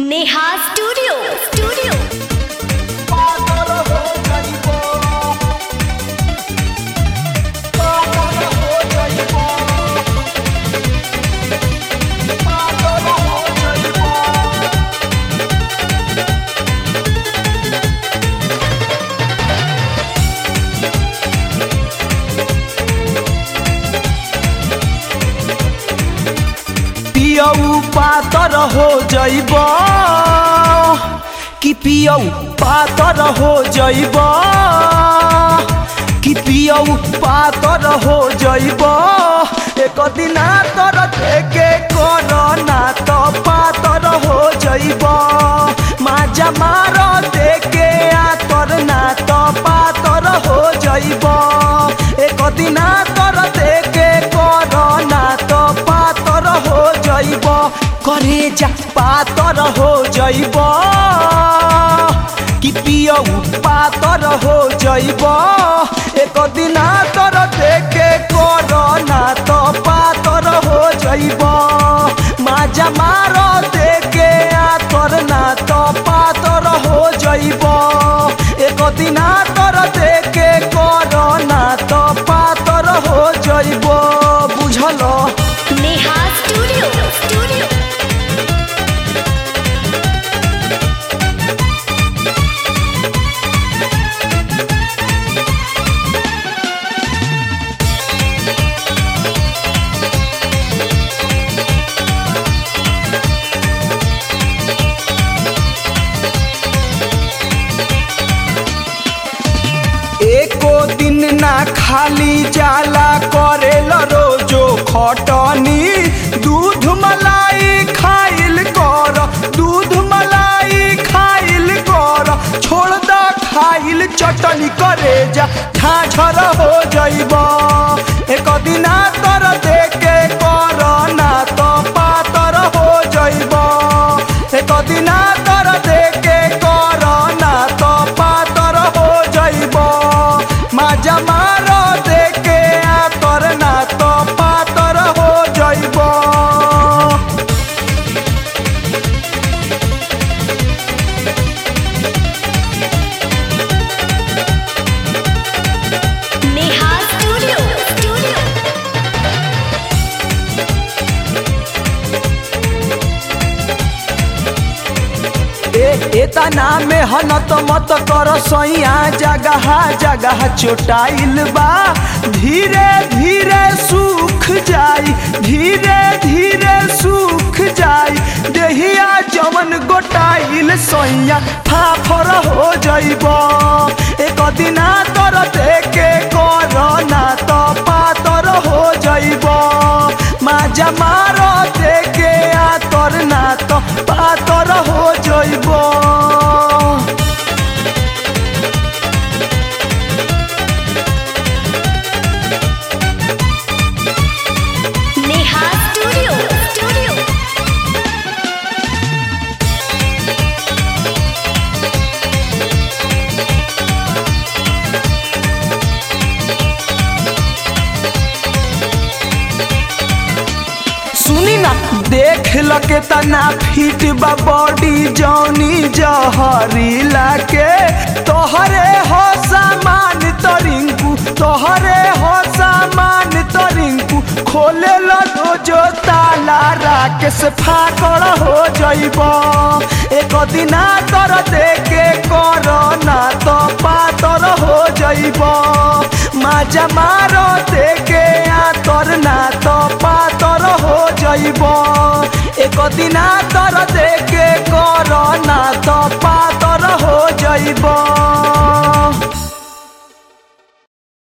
Neha studio पियऊ पातर हो जइब कि पियऊ पातर हो जइब कि पियऊ पातर हो जइब एक दिन तर देखे कर ना तो पातर हो जइब माजा मार देखे आतर ना तो पातर हो जइब एक दिन तर देखे कर ना तो पातर हो जइब करे जा पातर हो जइब कि पियऊ पातर हो जइब एक दिन तर देखे कर ना तो पातर हो जइब माजा मार देखे आतर ना तो पातर हो जइब एक दिन तर देखे कर ना तो पातर हो जइब बुझल। नेहा स्टूडियो एको दिन ना खाली जाला करेल रोजो खटनी दूध मलाई खाइल कर दूध मलाई खाइल कर छोड़ द खाइल चटनी करे जा झाझर हो जइब एक दिन तर देखे कर ना तो पातर हो जइब एक दिन तर देखे कर ना तो पातर हो जइब माजा मार देखे आतर ना तो पातर हो जइब। नेहा स्टूडियो एतना मेहनत मत कर सैया जगह जगह चोटाइल बा धीरे धीरे सूख जाई धीरे धीरे सूख जाई देहिया जवन गोटाइल सैया फाफर हो जइब एक दिन तर देखे कर ना तो पातर हो जइब माजा मार देखे आतर ना तो पातर हो जइब। नेहा स्टूडियो सुनी ना देख लके तना फिट बा बॉडी जौनी जहरीला के तोहरे हो सामान तरिंकू तोहरे हो सामान तरिंकू खोले लो जो ताला राकेश फाकड़ हो जइब एक दिन तर देखे कर ना तो पातर हो जइब माजा मार देखे आतर ना तो पातर हो जइब एक दिन तर देखे